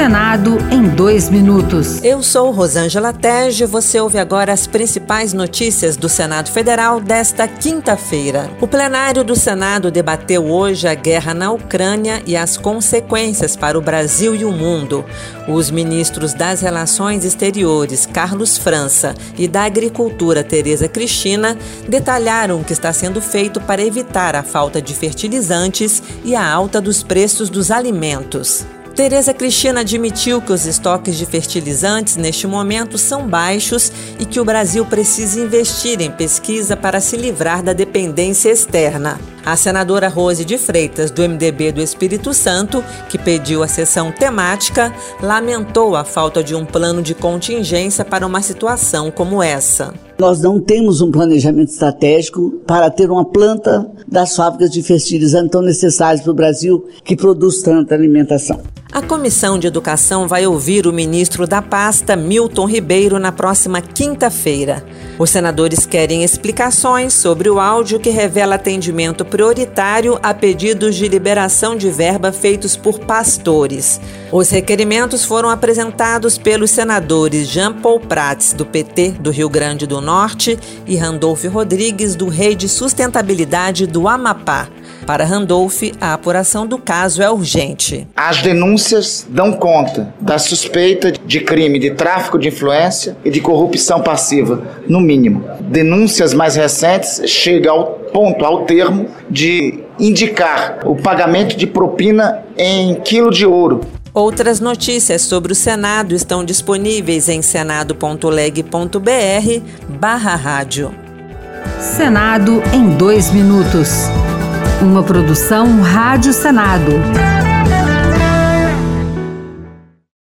Senado em 2 minutos. Eu sou Rosângela Tege. Você ouve agora as principais notícias do Senado Federal desta quinta-feira. O plenário do Senado debateu hoje a guerra na Ucrânia e as consequências para o Brasil e o mundo. Os ministros das Relações Exteriores, Carlos França, e da Agricultura, Tereza Cristina, detalharam o que está sendo feito para evitar a falta de fertilizantes e a alta dos preços dos alimentos. Tereza Cristina admitiu que os estoques de fertilizantes neste momento são baixos e que o Brasil precisa investir em pesquisa para se livrar da dependência externa. A senadora Rose de Freitas, do MDB do Espírito Santo, que pediu a sessão temática, lamentou a falta de um plano de contingência para uma situação como essa. Nós não temos um planejamento estratégico para ter uma planta das fábricas de fertilizantes tão necessárias para o Brasil, que produz tanta alimentação. A Comissão de Educação vai ouvir o ministro da pasta, Milton Ribeiro, na próxima quinta-feira. Os senadores querem explicações sobre o áudio que revela atendimento prioritário a pedidos de liberação de verba feitos por pastores. Os requerimentos foram apresentados pelos senadores Jean Paul Prats, do PT do Rio Grande do Norte, e Randolfo Rodrigues, do Rede Sustentabilidade do Amapá. Para Randolfo, a apuração do caso é urgente. As denúncias dão conta da suspeita de crime de tráfico de influência e de corrupção passiva, no mínimo. Denúncias mais recentes chegam ao termo de indicar o pagamento de propina em quilo de ouro. Outras notícias sobre o Senado estão disponíveis em senado.leg.br/rádio. Senado em 2 minutos. Uma produção Rádio Senado.